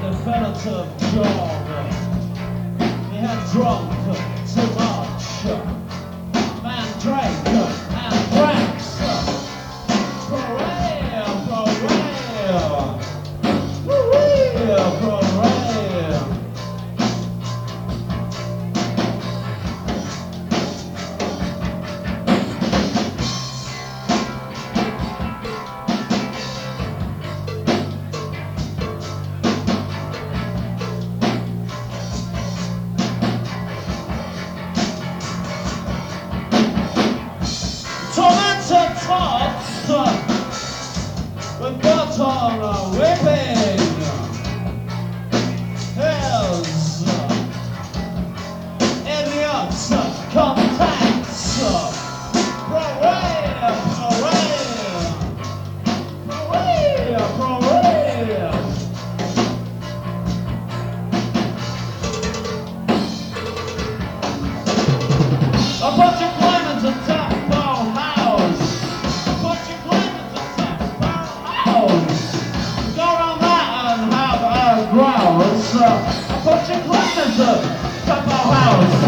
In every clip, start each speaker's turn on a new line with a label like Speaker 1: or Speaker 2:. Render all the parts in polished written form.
Speaker 1: definitive job. He had drunk too much. Man drank and drank. Parade, parade, parade. Tormented tots with bottom whipping. Hills, idiots, contacts. Parade, parade, parade, parade. A bunch of climbers and Tempo House. A bunch of climbers and Tempo House. Go around that and have a grouse. A bunch of climbers and Tempo House.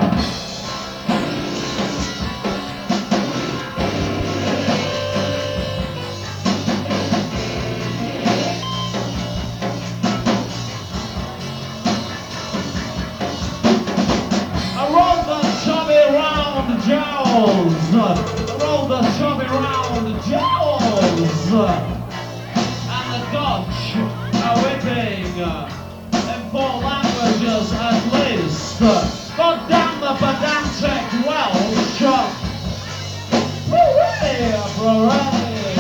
Speaker 1: I rolled the chubby round jowls. I rolled the chubby round jowls. And the Dutch are whipping in 4 languages at least. God damn the pedantic Welsh. Parade, parade.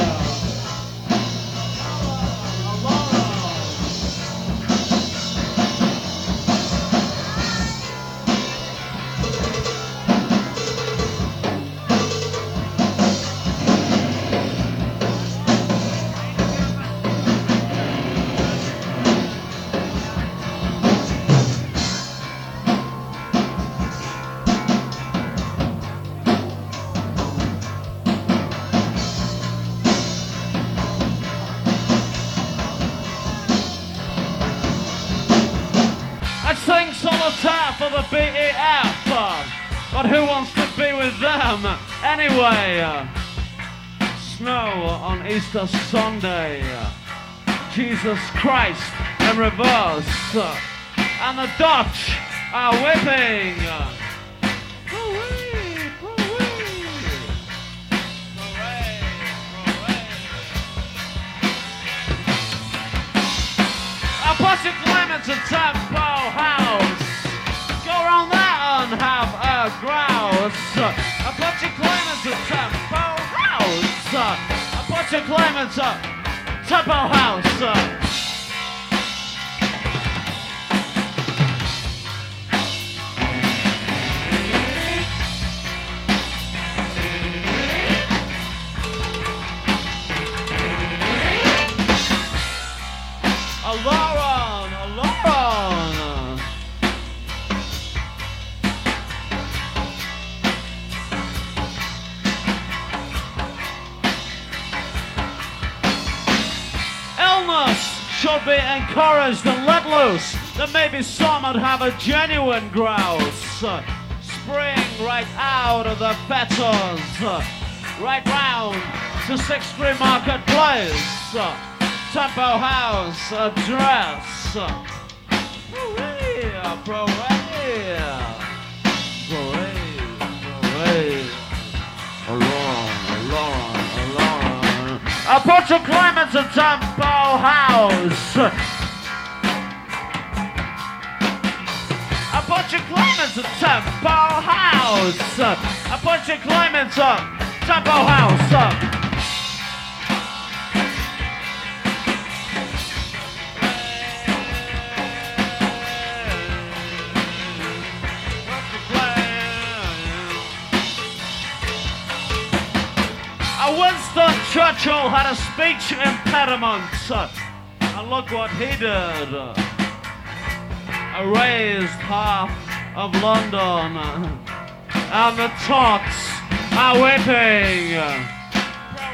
Speaker 1: I sing solitaire for the BEF, but who wants to be with them anyway? Snow on Easter Sunday, Jesus Christ in reverse, and the Dutch are whipping. Parade, parade, parade. A bunch of climates and Tempo House. Go around that and have a grouse. A bunch of climates and Tempo House. A bunch of climates and Tempo House. Lauren, Lauren. Illness should be encouraged and let loose. Then maybe some would have a genuine grouse. Spring right out of the fetters. Right round to 6th Street Marketplace. Tempo House address. Parade, parade, parade. Along. A bunch of climates at Tempo House. A bunch of climates at Tempo House. A bunch of climates at Tempo House. Winston Churchill had a speech impediment, and look what he did. Erased half of London, and the tots are whipping.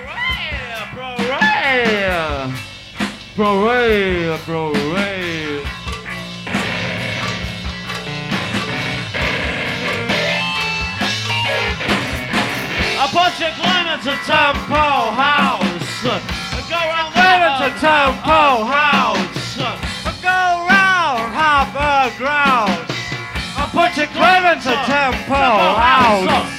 Speaker 1: Parade, parade, parade, parade. put your climate to Temple House. Go round there to Temple House. Go round Harbour Ground. Put your climate to Temple House.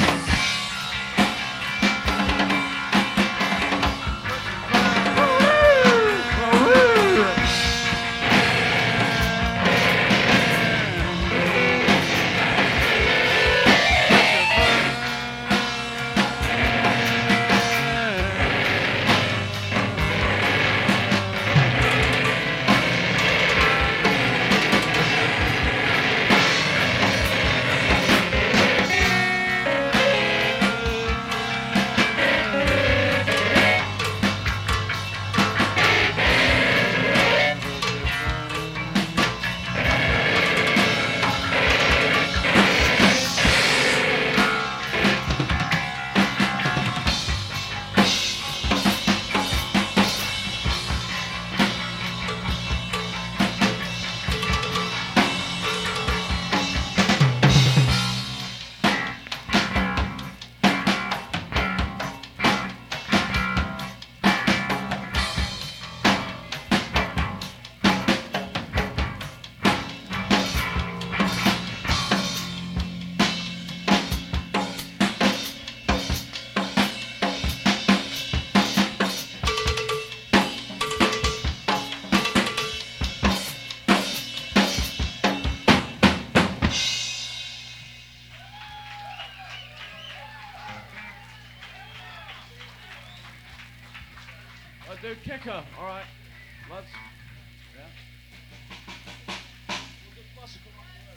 Speaker 1: I do kicker, alright. Let's. Yeah. We'll do classical.